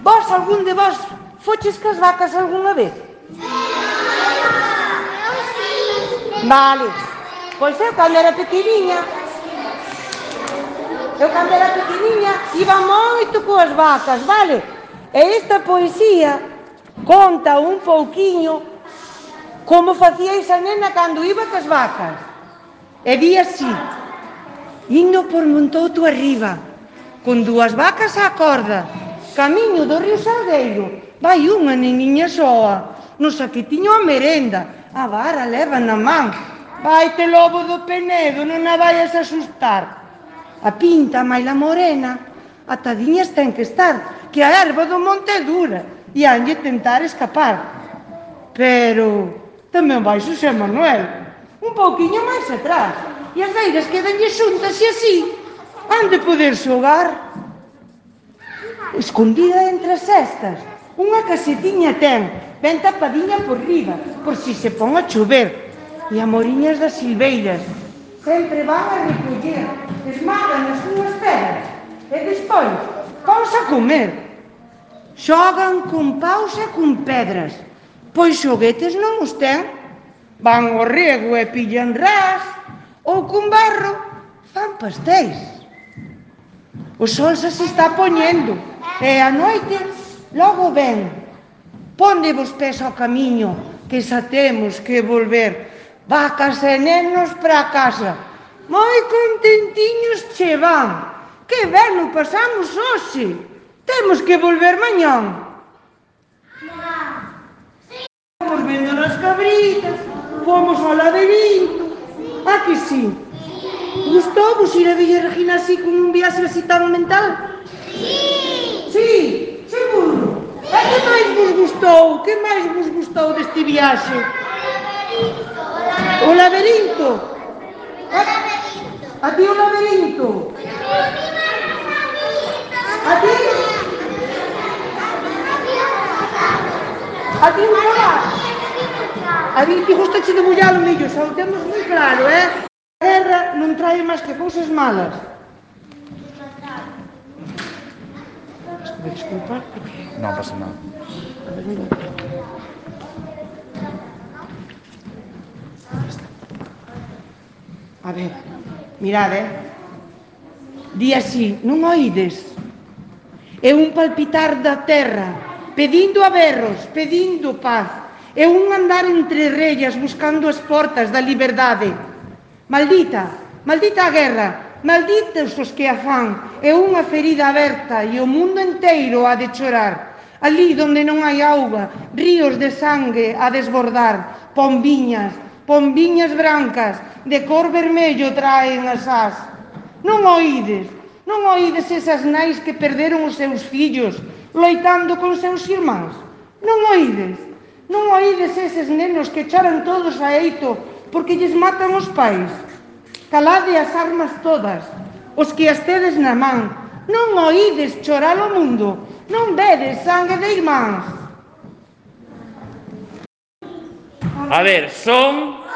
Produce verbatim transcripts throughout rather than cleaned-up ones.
Vos, algún de vos, foches cas vacas algunha vez? Vale. Pois eu, cando era pequeniña, eu, cando era pequeniña, iba moito coas vacas, vale? E esta poesía conta un pouquiño como facía esa nena cando iba cas vacas. E di así: indo por Montouto arriba, con dúas vacas á corda, camiño do río Salgueiro, vai unha neniña soa, no saquetiño a merenda, a vara leva na man. Vaite, lobo do Penedo, non a vayas a asustar. A pinta, a maila morena, atadiñas ten que estar, que a erva do monte é dura, e hanlle tentar escapar. Pero tamén vai Xosé Manuel, un pouquiño máis atrás, e as beiras quedanlle xuntas e así han de poder xogar. Escondida entre as cestas, unha casetiña ten, ben tapadiña por riba, por si se pon a chover. E amoriñas das silveiras sempre van a recoller, esmagan as súas pedras e despois paus a comer. Xogan con paus e con pedras, pois xoguetes non os ten. Van ao rego e pillan ras, ou con barro fan pastéis. O sol xa se está poñendo e a noite logo ven. Ponde vos pés ao camiño, que xa temos que volver. Vacas e nenos para casa, moi contentiños che van. Que ben o pasamos hoxe. Temos que volver mañán. Fomos vendo nas cabritas, fomos ao laberinto. Ah, que sí? Gustou vos ir a Villa Regina así con un viaxe así tan mental? Sí. Sí, seguro. E que máis vos gustou? Que máis vos gustou deste viaxe? O laberinto. O laberinto. A ti o laberinto. A ti? A ti o molar? A ti te gusta che de mollar o millo, xa o temos moi claro, eh? A guerra non trae máis que cousas malas. Desculpa, porque... Non pasa nada. A ver, mira. A ver, mirad, eh? Di así, non oídes? É un palpitar da terra, pedindo a berros, pedindo paz. É un andar entre rellas buscando as portas da liberdade. Maldita, maldita a guerra, malditos os que a fan. É unha ferida aberta e o mundo enteiro ha de chorar. Ali donde non hai auga, ríos de sangue a desbordar, pombiñas, pombiñas brancas, de cor vermello traen as ás. Non oídes, non oídes esas nais que perderon os seus fillos, loitando con seus irmáns? Non oídes, non oídes eses nenos que choran todos a eito porque lles matan os pais? Calade as armas todas, os que as tedes na man. Non oídes chorar o mundo, non vedes sangue de irmáns. A ver, son...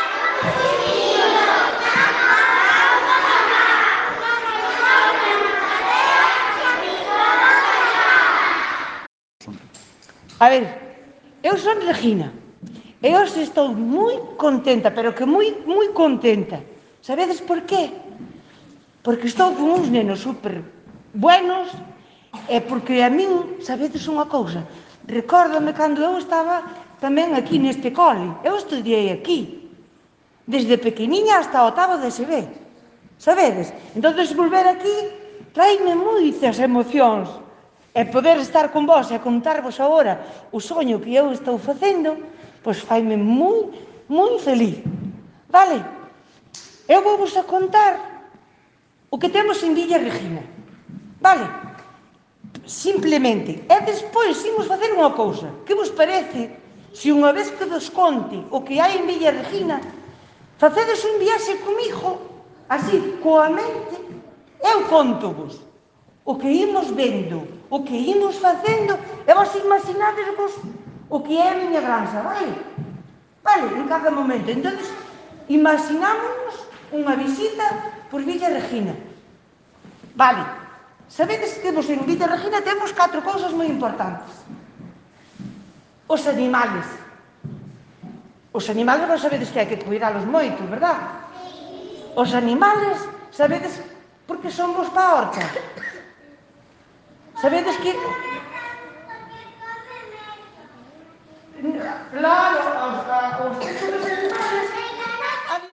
A ver, eu son Regina e hoxe estou moi contenta, pero que moi, moi contenta. Sabedes por qué? Porque estou con uns nenos super buenos e porque a min, sabedes unha cousa, recórdame cando eu estaba tamén aquí neste cole. Eu estudiei aquí, desde pequeniña hasta octavo de S B. Sabedes? Entón, volver aquí traime moitas emocións. E poder estar con vos e contarvos agora o soño que eu estou facendo, pois faime moi, moi feliz. Vale? Eu vou vos a contar o que temos en Villa Regina. Vale? Simplemente. E despois imos facer unha cousa. Que vos parece se unha vez que vos conte o que hai en Villa Regina, facedes un viaxe comigo, así, coa mente, eu conto-vos o que imos vendo, o que imos facendo, e vos imaginadesvos o que é a miña granxa, vale? Vale, en cada momento. Entón, imaginámonos unha visita por Villa Regina. Vale, Sabedes que temos en Villa Regina temos catro cousas moi importantes. Os animales. Os animales non sabedes que hai que cuidalos moito, verdad? Os animales, sabedes por que son vos pa a horta? Sabedes que... Claro, os, os, os